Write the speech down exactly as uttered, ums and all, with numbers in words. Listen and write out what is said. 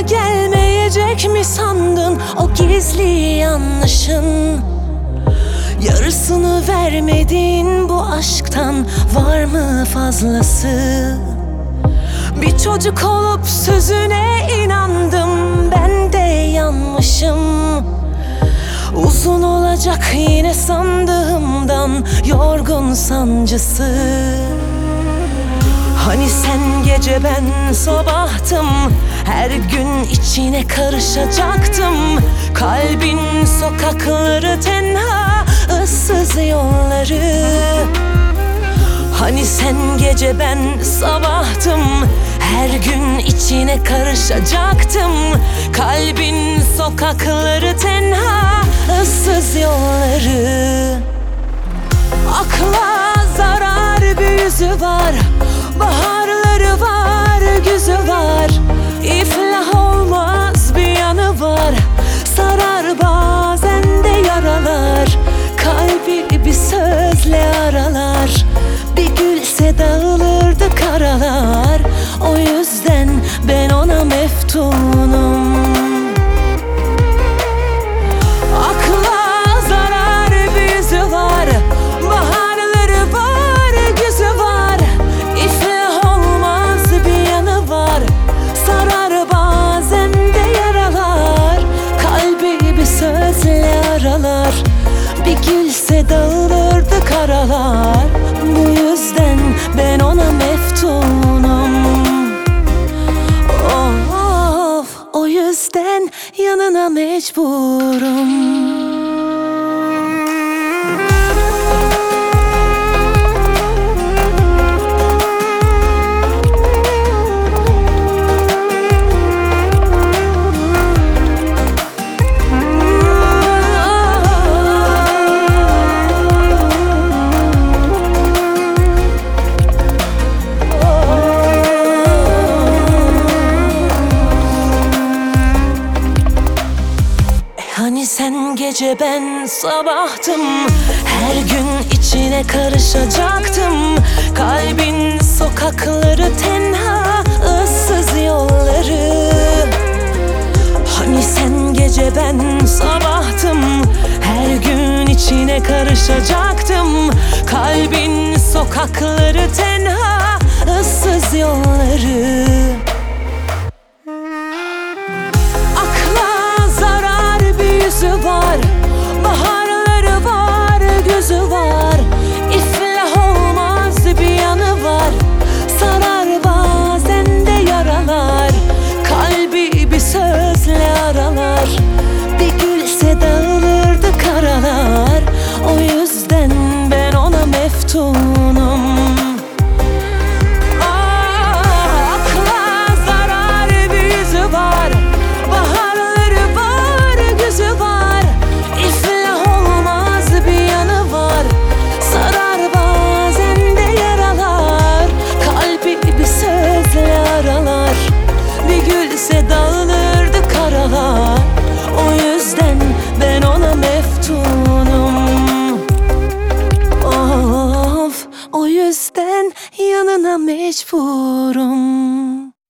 gelmeyecek mi sandın o gizli yanlışın? Yarısını vermedin bu aşktan, var mı fazlası? Bir çocuk olup sözüne inandım, ben de yanmışım. Uzun olacak yine sandığımdan, yorgun sancısı. Hani sen gece ben sabahtım, her gün içine karışacaktım. Kalbin sokakları tenha, ıssız yolları. Hani sen gece ben sabahtım, her gün içine karışacaktım. Kalbin sokakları tenha, ıssız yolları. Akla zarar bir yüzü var, baharları var, güzü var. İflah olmaz bir yanı var, sarar bazen de yaralar. Kalbi bir sözle aralar, bir gülse dağılırdı karalar. O yüzden ben ona meftunum. Akla zarar bir yüzü var, baharları var, güzü var. İflah olmaz bir yanı var, sarar bazen de yaralar. Kalbi bir sözle aralar, bir gülse dağılırdı karalar. Bu yüzden ben ona meftunum. Of, o yüzden yanına mecburum. Hani sen gece ben sabahtım, her gün içine karışacaktım. Kalbin sokakları tenha, ıssız yolları. Hani sen gece ben sabahtım, her gün içine karışacaktım. Kalbin sokakları tenha, ıssız yolları.